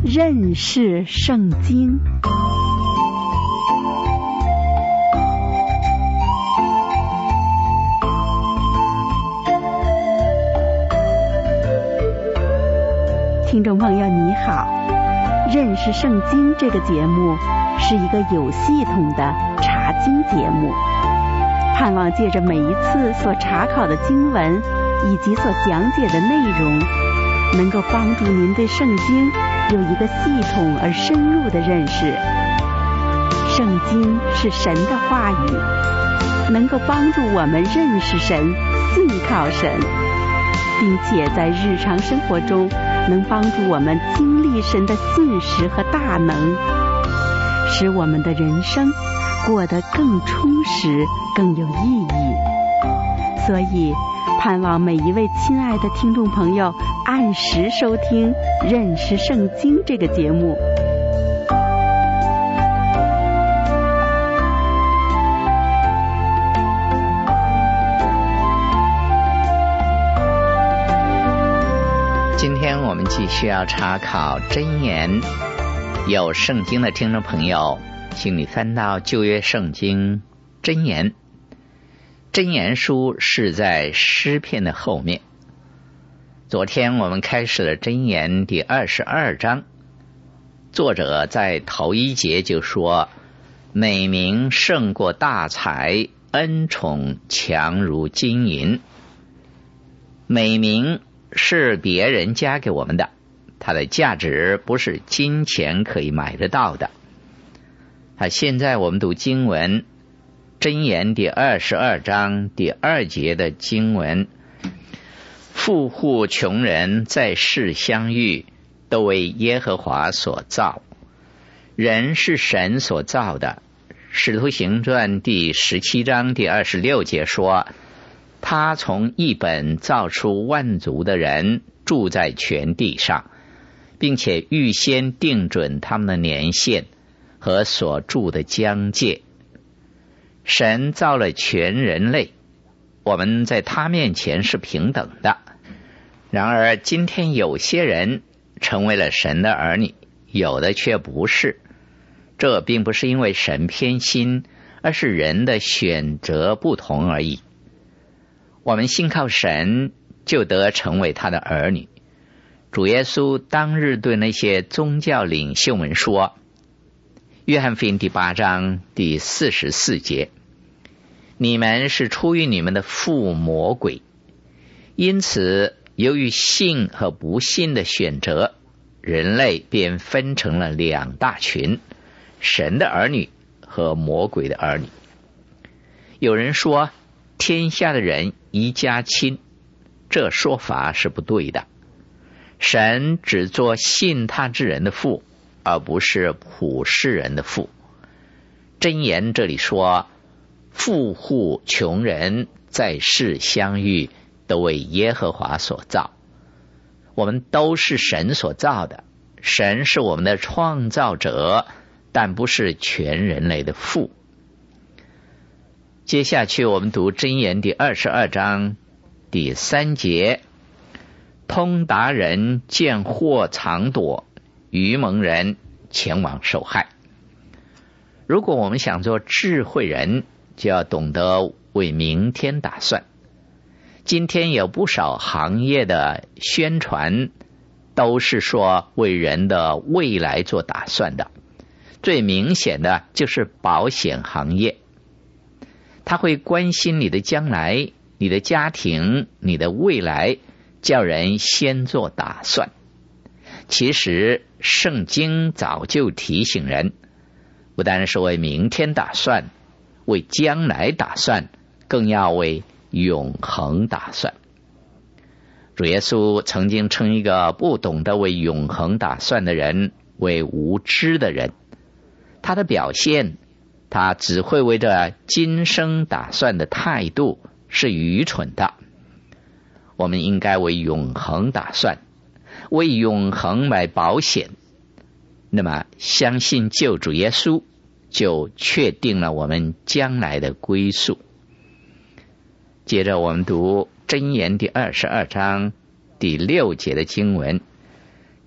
认识圣经。听众朋友你好，认识圣经这个节目是一个有系统的查经节目，盼望借着每一次所查考的经文以及所讲解的内容，能够帮助您对圣经有一个系统而深入的认识。圣经是神的话语，能够帮助我们认识神、信靠神，并且在日常生活中能帮助我们经历神的信实和大能，使我们的人生过得更充实、更有意义。所以盼望每一位亲爱的听众朋友按时收听《认识圣经》这个节目。 今天我们继续要查考箴言，有圣经的听众朋友，请你翻到旧约圣经箴言。箴言书是在诗篇的后面。昨天我们开始了箴言第22章，作者在头一节就说，美名胜过大财，恩宠强如金银。美名是别人加给我们的，它的价值不是金钱可以买得到的。现在我们读经文，箴言第22章第2节的经文，富户穷人在世相遇，都为耶和华所造。人是神所造的。使徒行传第17章第26节说，他从一本造出万族的人，住在全地上，并且预先定准他们的年限和所住的疆界。神造了全人类，我们在他面前是平等的。然而今天有些人成为了神的儿女，有的却不是。这并不是因为神偏心，而是人的选择不同而已。我们信靠神，就得成为他的儿女。主耶稣当日对那些宗教领袖们说，约翰福音第8章第44节，你们是出于你们的父魔鬼。因此由于信和不信的选择，人类便分成了两大群，神的儿女和魔鬼的儿女。有人说天下的人一家亲，这说法是不对的。神只做信他之人的父，而不是普世人的父。箴言这里说，富户穷人在世相遇，都为耶和华所造。我们都是神所造的，神是我们的创造者，但不是全人类的父。接下去我们读箴言第22章第3节，通达人见祸藏躲，愚蒙人前往受害。如果我们想做智慧人，就要懂得为明天打算。今天有不少行业的宣传都是说为人的未来做打算的，最明显的就是保险行业。他会关心你的将来、你的家庭、你的未来，叫人先做打算。其实圣经早就提醒人，不单是为明天打算，为将来打算，更要为永恒打算。主耶稣曾经称一个不懂得为永恒打算的人为无知的人。他的表现，他只会为着今生打算的态度是愚蠢的。我们应该为永恒打算，为永恒买保险。那么相信救主耶稣，就确定了我们将来的归宿。接着我们读箴言第22章第6节的经文，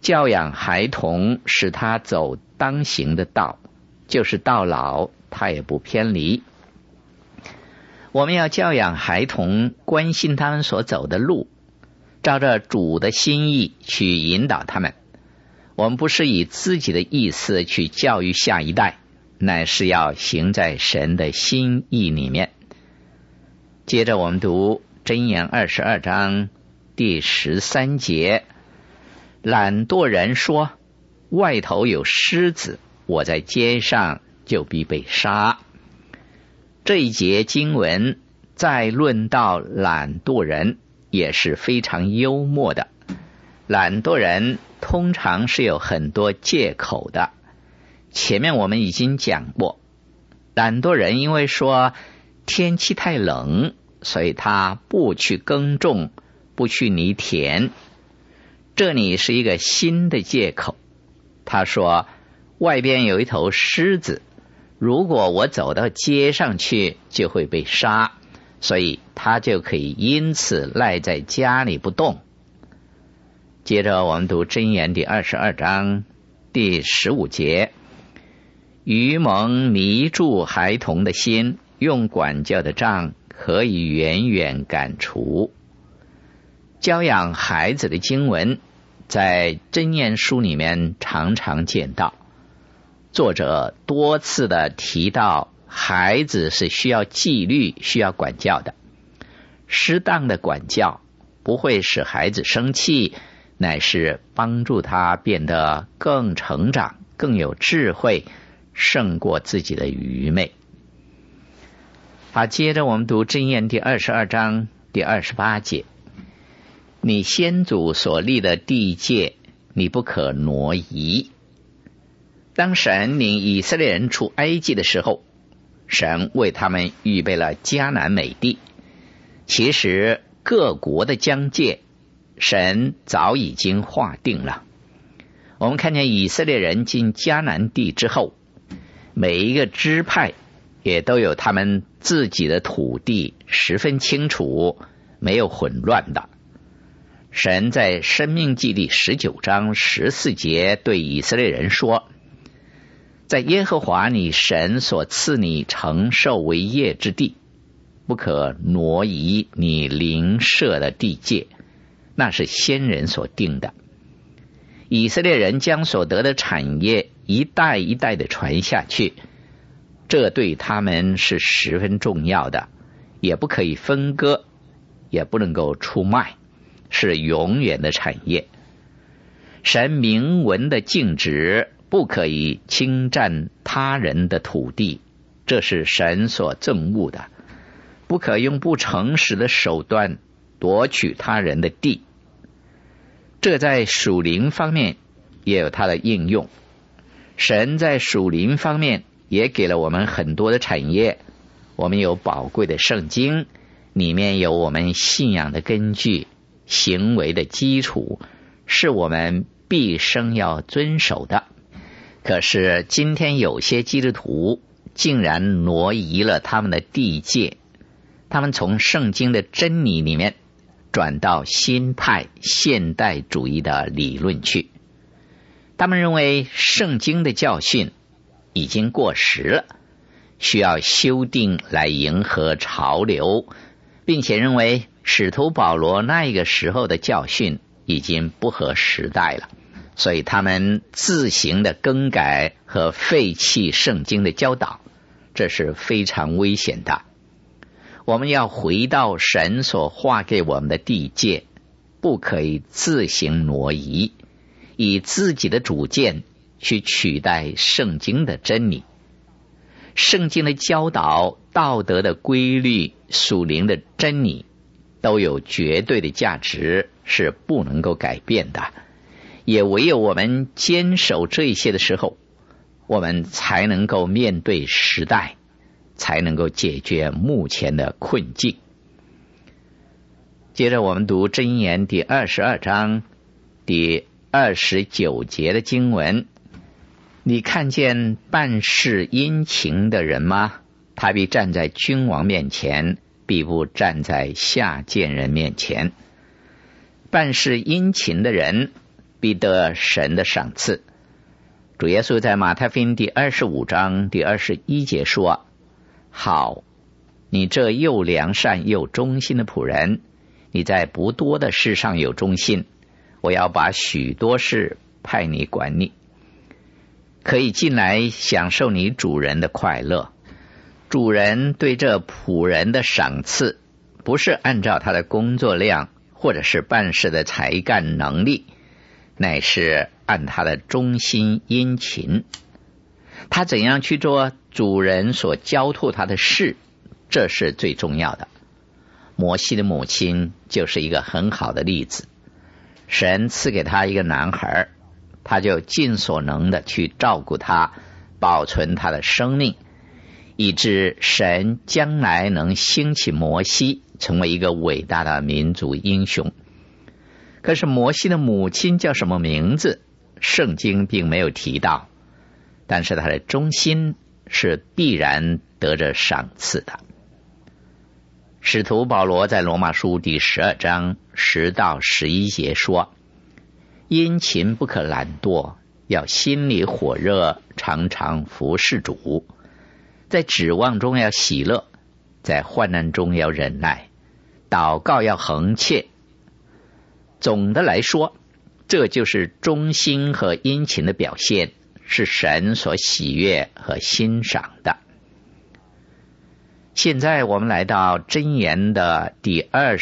教养孩童，使他走当行的道，就是到老他也不偏离。我们要教养孩童，关心他们所走的路，照着主的心意去引导他们。我们不是以自己的意思去教育下一代，乃是要行在神的心意里面。接着我们读箴言22章第13节，懒惰人说，外头有狮子，我在街上就必被杀。这一节经文再论到懒惰人，也是非常幽默的。懒惰人通常是有很多借口的，前面我们已经讲过，懒惰人因为说天气太冷，所以他不去耕种，不去犁田。这里是一个新的借口，他说外边有一头狮子，如果我走到街上去就会被杀，所以他就可以因此赖在家里不动。接着我们读箴言第22章第15节，愚蒙迷住孩童的心，用管教的杖可以远远赶除。教养孩子的经文在箴言书里面常常见到，作者多次的提到孩子是需要纪律，需要管教的。适当的管教不会使孩子生气，乃是帮助他变得更成长，更有智慧，胜过自己的愚昧。好，接着我们读箴言第22章第28节，你先祖所立的地界，你不可挪移。当神领以色列人出埃及的时候，神为他们预备了迦南美地。其实各国的疆界神早已经划定了。我们看见以色列人进迦南地之后，每一个支派也都有他们自己的土地，十分清楚，没有混乱的。神在申命记第19章14节对以色列人说，在耶和华你神所赐你承受为业之地，不可挪移你邻舍的地界，那是先人所定的。以色列人将所得的产业一代一代的传下去，这对他们是十分重要的，也不可以分割，也不能够出卖，是永远的产业。神明文的禁止不可以侵占他人的土地，这是神所憎恶的。不可用不诚实的手段夺取他人的地。这在属灵方面也有它的应用。神在属灵方面也给了我们很多的产业，我们有宝贵的圣经，里面有我们信仰的根据，行为的基础，是我们毕生要遵守的。可是今天有些基督徒竟然挪移了他们的地界，他们从圣经的真理里面转到新派现代主义的理论去。他们认为圣经的教训已经过时了，需要修订来迎合潮流，并且认为使徒保罗那个时候的教训已经不合时代了，所以他们自行的更改和废弃圣经的教导，这是非常危险的。我们要回到神所划给我们的地界，不可以自行挪移，以自己的主见去取代圣经的真理。圣经的教导、道德的规律、属灵的真理都有绝对的价值，是不能够改变的。也唯有我们坚守这些的时候，我们才能够面对时代，才能够解决目前的困境。接着我们读箴言第22章第29节的经文，你看见办事殷勤的人吗？他必站在君王面前，必不站在下贱人面前。办事殷勤的人必得神的赏赐。主耶稣在马太福音第25章第21节说：好，你这又良善又忠心的仆人，你在不多的事上有忠心，我要把许多事派你管理。可以进来享受你主人的快乐。主人对这仆人的赏赐，不是按照他的工作量或者是办事的才干能力，乃是按他的忠心殷勤。他怎样去做主人所交托他的事，这是最重要的。摩西的母亲就是一个很好的例子。神赐给他一个男孩，他就尽所能的去照顾他，保存他的生命，以致神将来能兴起摩西成为一个伟大的民族英雄。可是摩西的母亲叫什么名字，圣经并没有提到，但是他的忠心是必然得着赏赐的。使徒保罗在罗马书第12章10到11节说：殷勤不可懒惰，要心里火热，常常服侍主，在指望中要喜乐，在患难中要忍耐，祷告要恒切。总的来说，这就是忠心和殷勤的表现，是神所喜悦和欣赏的。现在我们来到箴言的第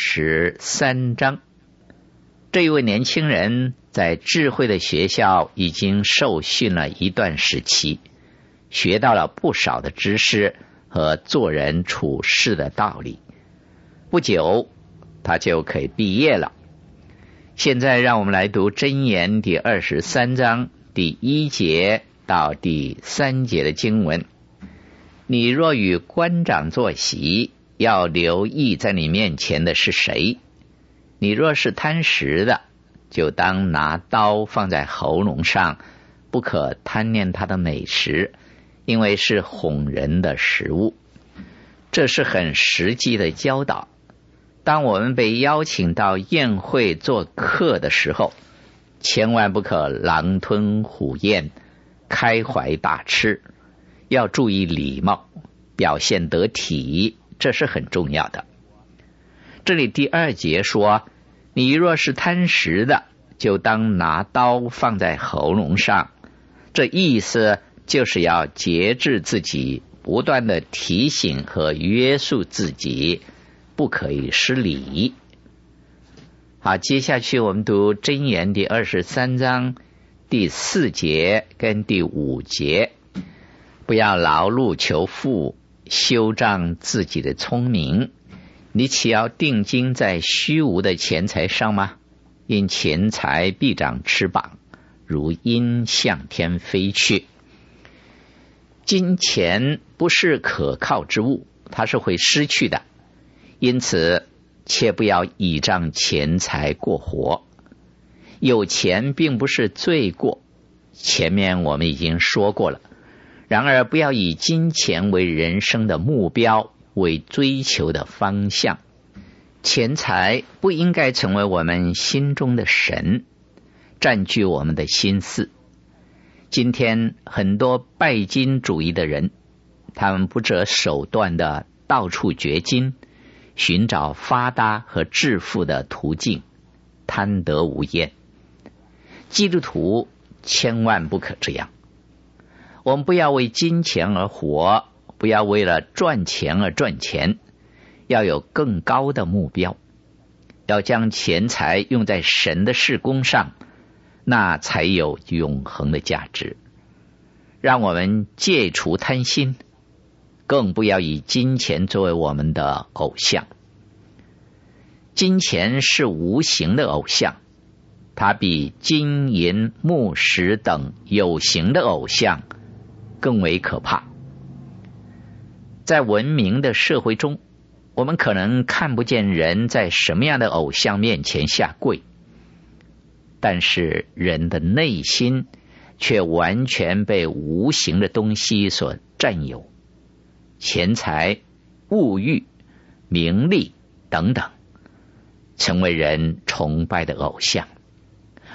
23章。这一位年轻人在智慧的学校已经受训了一段时期，学到了不少的知识和做人处事的道理。不久他就可以毕业了。现在让我们来读箴言第23章第1节到第3节的经文。你若与官长坐席，要留意在你面前的是谁。你若是贪食的，就当拿刀放在喉咙上，不可贪念他的美食，因为是哄人的食物。这是很实际的教导。当我们被邀请到宴会做客的时候，千万不可狼吞虎咽，开怀大吃，要注意礼貌，表现得体，这是很重要的。这里第2节说，你若是贪食的，就当拿刀放在喉咙上。这意思就是要节制自己，不断的提醒和约束自己，不可以失礼。好，接下去我们读箴言第23章第4节跟第5节。不要劳碌求富，修仗自己的聪明。你岂要定睛在虚无的钱财上吗？因钱财必长翅膀，如鹰向天飞去。金钱不是可靠之物，它是会失去的，因此切不要倚仗钱财过活。有钱并不是罪过，前面我们已经说过了。然而不要以金钱为人生的目标，为追求的方向。钱财不应该成为我们心中的神，占据我们的心思。今天很多拜金主义的人，他们不择手段的到处掘金，寻找发达和致富的途径，贪得无厌。基督徒千万不可这样。我们不要为金钱而活，不要为了赚钱而赚钱，要有更高的目标，要将钱财用在神的事工上，那才有永恒的价值。让我们戒除贪心，更不要以金钱作为我们的偶像。金钱是无形的偶像，它比金银木石等有形的偶像更为可怕。在文明的社会中，我们可能看不见人在什么样的偶像面前下跪，但是人的内心却完全被无形的东西所占有，钱财、物欲、名利等等，成为人崇拜的偶像。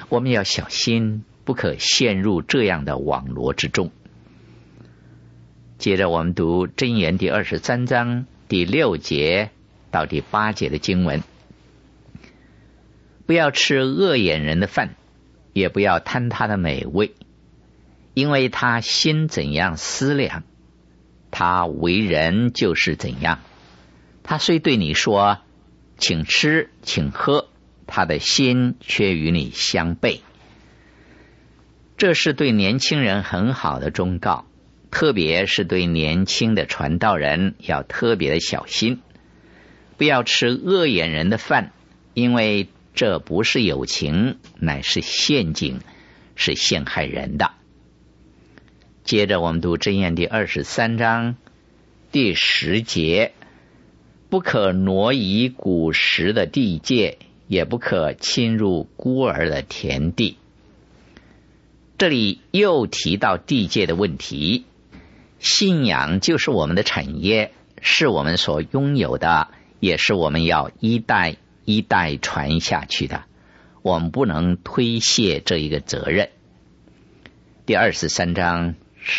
我们要小心，不可陷入这样的网罗之中。接着我们读箴言第23章第6节到第8节的经文。不要吃恶眼人的饭，也不要贪他的美味，因为他心怎样思量，他为人就是怎样。他虽对你说请吃请喝，他的心却与你相悖。这是对年轻人很好的忠告，特别是对年轻的传道人要特别的小心，不要吃恶眼人的饭，因为这不是友情，乃是陷阱，是陷害人的。接着我们读箴言第23章第10节，不可挪移古时的地界，也不可侵入孤儿的田地。这里又提到地界的问题。信仰就是我们的产业，是我们所拥有的，也是我们要一代一代传下去的，我们不能推卸这一个责任。第23章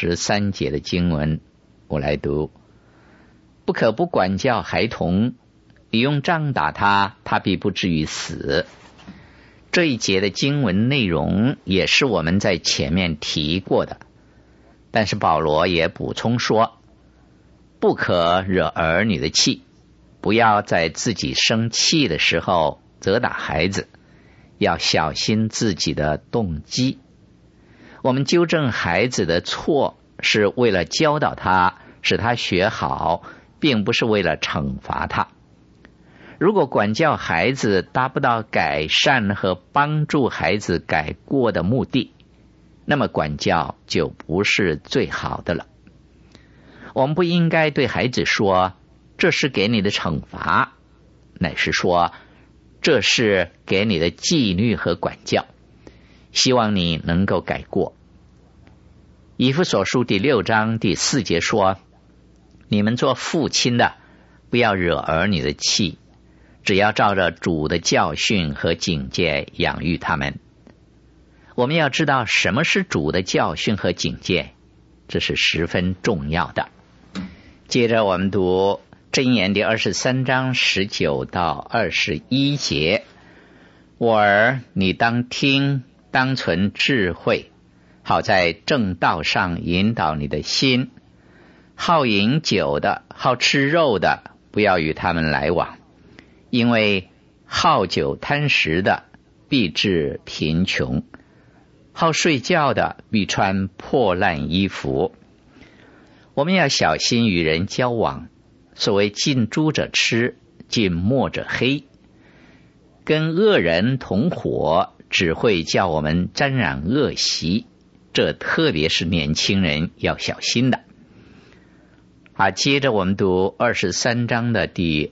13节的经文我来读。不可不管教孩童，你用杖打他，他必不至于死。这一节的经文内容也是我们在前面提过的，但是保罗也补充说，不可惹儿女的气，不要在自己生气的时候责打孩子，要小心自己的动机。我们纠正孩子的错，是为了教导他，使他学好，并不是为了惩罚他。如果管教孩子达不到改善和帮助孩子改过的目的，那么管教就不是最好的了。我们不应该对孩子说这是给你的惩罚，乃是说这是给你的纪律和管教，希望你能够改过。以弗所书第6章第4节说，你们做父亲的不要惹儿女的气，只要照着主的教训和警戒养育他们。我们要知道什么是主的教训和警戒，这是十分重要的。接着我们读箴言第23章19到21节。我儿，你当听，当存智慧，好在正道上引导你的心。好饮酒的，好吃肉的，不要与他们来往，因为好酒贪食的必致贫穷，好睡觉的必穿破烂衣服。我们要小心与人交往，所谓近朱者赤，近墨者黑。跟恶人同伙，只会叫我们沾染恶习，这特别是年轻人要小心的。接着我们读23章的第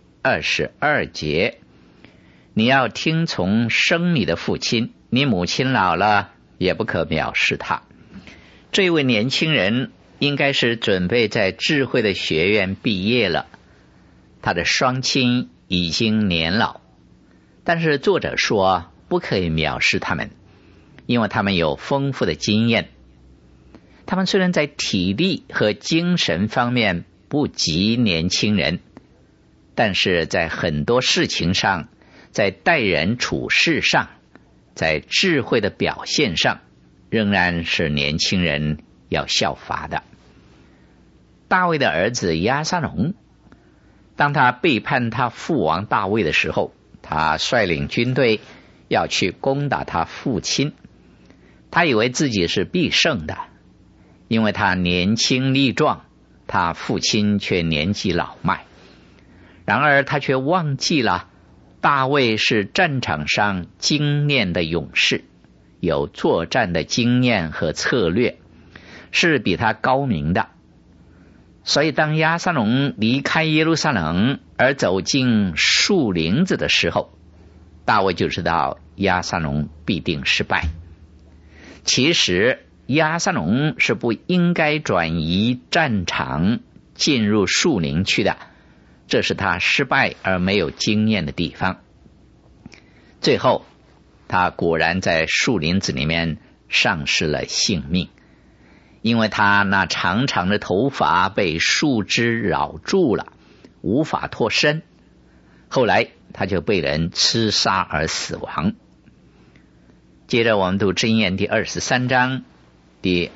22节。你要听从生你的父亲，你母亲老了也不可藐视他。这位年轻人应该是准备在智慧的学院毕业了，他的双亲已经年老，但是作者说不可以藐视他们，因为他们有丰富的经验。他们虽然在体力和精神方面不及年轻人，但是在很多事情上，在待人处事上，在智慧的表现上，仍然是年轻人要效法的。大卫的儿子押沙龙，当他背叛他父王大卫的时候，他率领军队要去攻打他父亲。他以为自己是必胜的，因为他年轻力壮，他父亲却年纪老迈。然而他却忘记了大卫是战场上精练的勇士，有作战的经验和策略，是比他高明的。所以当押沙龙离开耶路撒冷而走进树林子的时候，大卫就知道押沙龙必定失败。其实押沙龙是不应该转移战场进入树林去的，这是他失败而没有经验的地方。最后他果然在树林子里面丧失了性命，因为他那长长的头发被树枝绕住了，无法脱身。后来他就被人刺杀而死亡。接着我们读箴言第23章第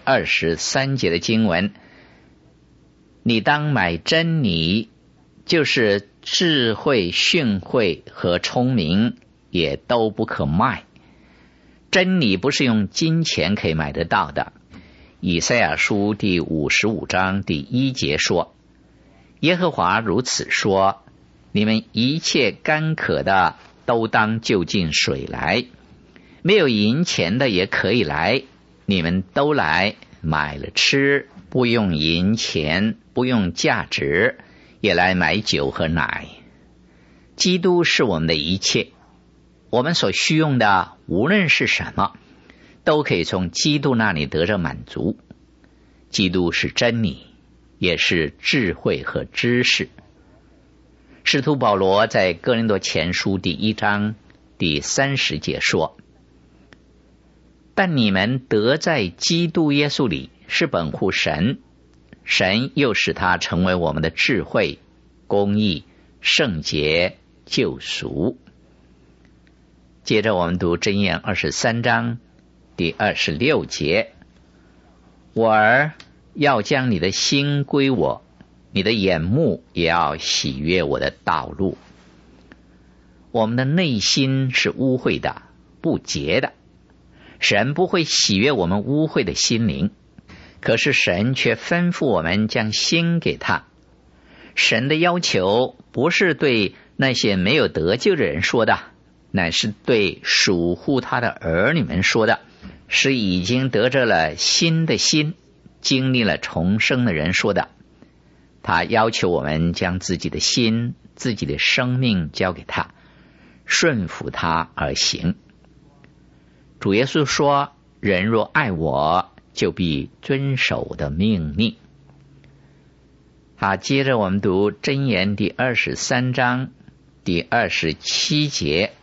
23节的经文，你当买真理，就是智慧、训诲和聪明也都不可卖。真理不是用金钱可以买得到的。以赛亚书第55章第1节说，耶和华如此说，你们一切干渴的都当就近水来，没有银钱的也可以来，你们都来买了吃，不用银钱，不用价值，也来买酒和奶。基督是我们的一切，我们所需用的无论是什么，都可以从基督那里得着满足。基督是真理，也是智慧和知识。使徒保罗在哥林多前书第1章第30节说，但你们得在基督耶稣里是本乎神，神又使他成为我们的智慧、公义、圣洁、救赎。接着我们读箴言23章第26节，我儿，要将你的心归我，你的眼目也要喜悦我的道路。我们的内心是污秽的、不洁的，神不会喜悦我们污秽的心灵，可是神却吩咐我们将心给他。神的要求不是对那些没有得救的人说的，乃是对属乎他的儿女们说的，是已经得着了新的心，经历了重生的人说的。他要求我们将自己的心、自己的生命交给他，顺服他而行。主耶稣说，人若爱我，就必遵守我的命令。好，接着我们读箴言第23章第27节，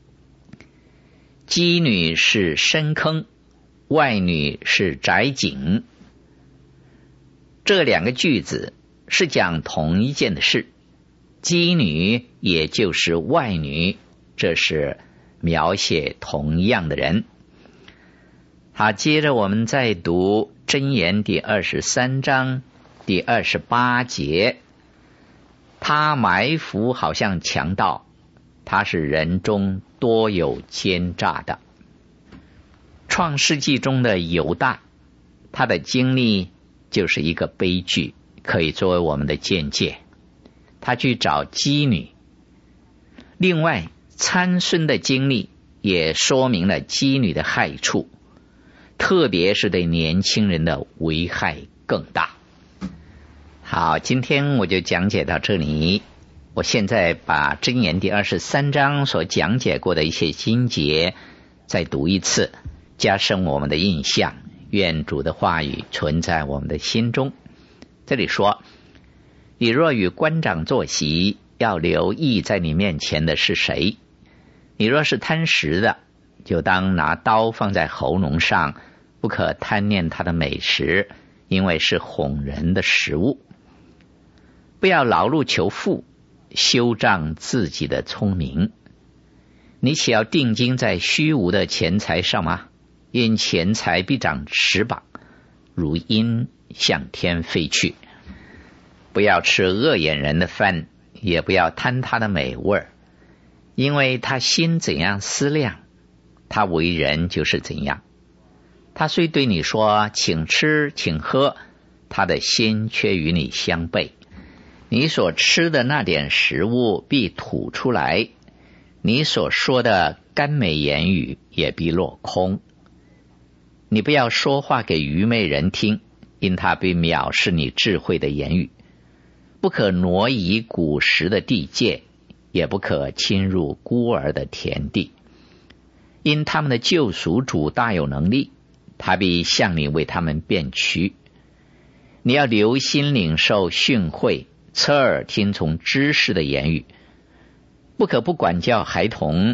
妓女是深坑，外女是窄井。这两个句子是讲同一件的事，妓女也就是外女，这是描写同样的人。好，接着我们再读箴言第23章第28节，他埋伏好像强盗，他是人中多有奸诈的。创世纪中的犹大，他的经历就是一个悲剧，可以作为我们的见解。他去找妓女。另外，参孙的经历也说明了妓女的害处，特别是对年轻人的危害更大。好，今天我就讲解到这里。我现在把箴言第23章所讲解过的一些经节再读一次，加深我们的印象，愿主的话语存在我们的心中。这里说，你若与官长坐席，要留意在你面前的是谁。你若是贪食的，就当拿刀放在喉咙上，不可贪念他的美食，因为是哄人的食物。不要劳碌求富，修仗自己的聪明。你岂要定睛在虚无的钱财上吗？因钱财必长翅膀，如鹰向天飞去。不要吃恶眼人的饭，也不要贪他的美味，因为他心怎样思量，他为人就是怎样。他虽对你说请吃请喝，他的心却与你相悖。你所吃的那点食物必吐出来，你所说的甘美言语也必落空。你不要说话给愚昧人听，因他必藐视你智慧的言语。不可挪移古时的地界，也不可侵入孤儿的田地。因他们的救赎主大有能力，他必向你为他们辩屈。你要留心领受训诲，侧耳听从知识的言语。不可不管教孩童，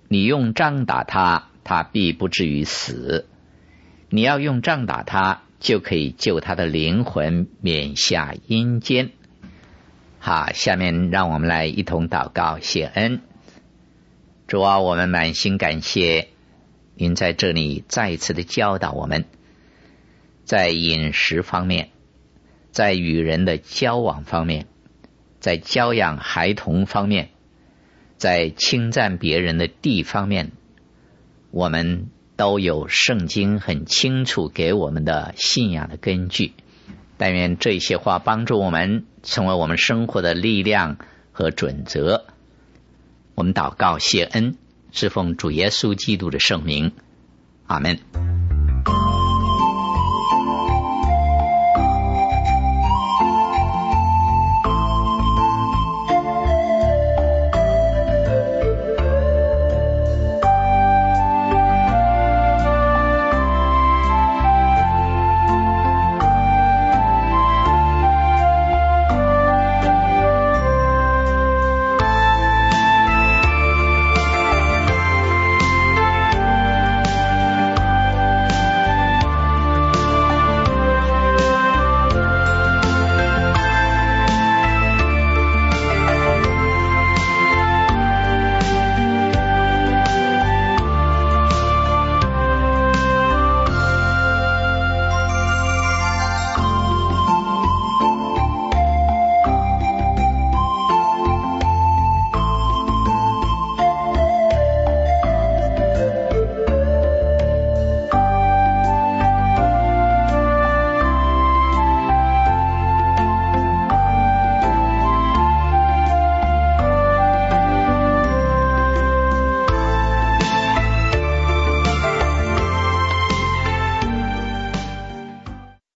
你用杖打他，他必不至于死；你要用杖打他，就可以救他的灵魂免下阴间。好，下面让我们来一同祷告谢恩。主啊，我们满心感谢您在这里再一次的教导我们，在饮食方面，在与人的交往方面，在教养孩童方面，在称赞别人的地方面，我们都有圣经很清楚给我们的信仰的根据。但愿这些话帮助我们成为我们生活的力量和准则。我们祷告谢恩，是奉主耶稣基督的圣名，阿们。